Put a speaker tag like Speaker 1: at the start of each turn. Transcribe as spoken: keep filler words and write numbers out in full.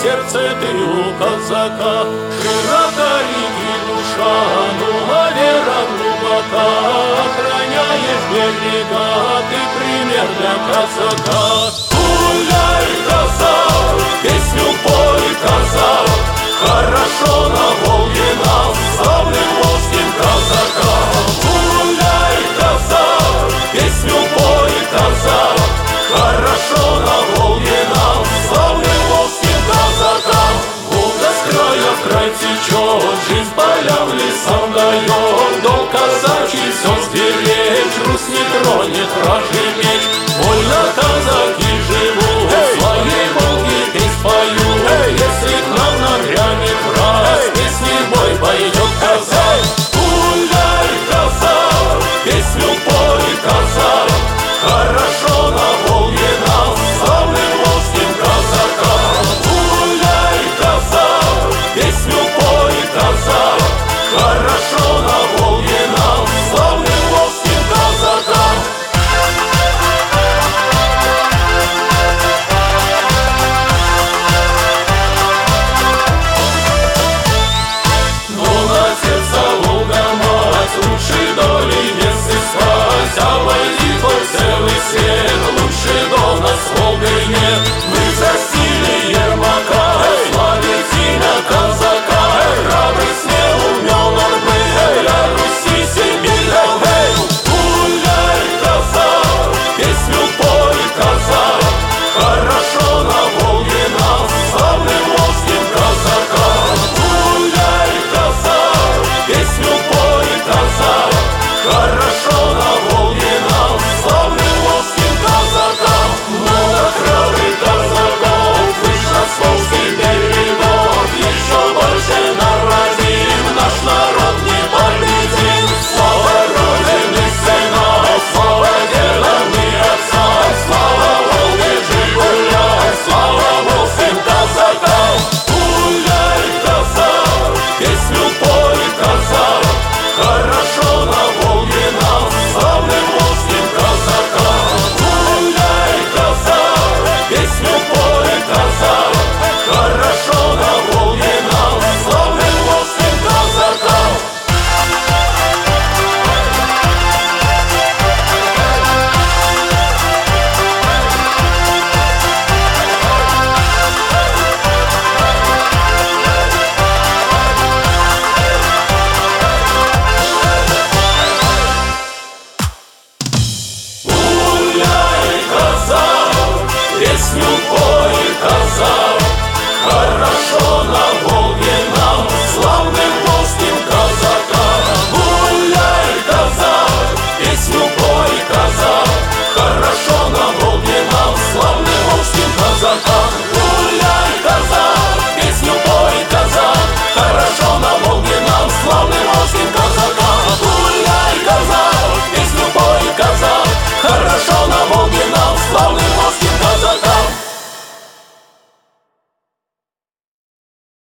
Speaker 1: сердце ты у казака. Широка реки душа, ну а вера глубока. Охраняешь берега, ты пример для казака. Гуляй, казак, песню пой, казак, хорошо на Волге нам, славным волжским казакам. Гуляй, казак, песню пой, казак, хорошо на Волге нам, славным волжским казакам. Волга с края в край течет, жизнь полям лесам дает. Долг казачий все сберечь, Русь не тронет вражий меч. Вольно казаки живут, своей Волге песнь поют. Если к нам нагрянет враг, с песней бой пойдет казак. Гуляй, казак, песню пой, казак, хорошо на Волге нам, славным волжским казакам. Гуляй, казак, песню пой, казак, хорошо на Волге нам, славным волжским казакам. Но на сердце Волга мать, лучшей доли не сыскать. А войди хоть целый свет, лучше до нас Волгой нет.